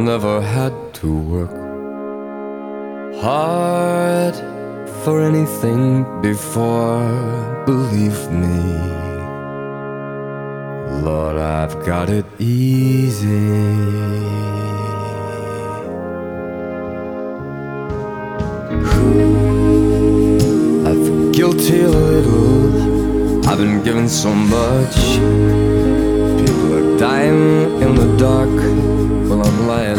never had to work hard for anything before. Believe me, Lord, I've got it easy. I feel guilty a little, I've been given so much. People are dying in the dark while I'm lying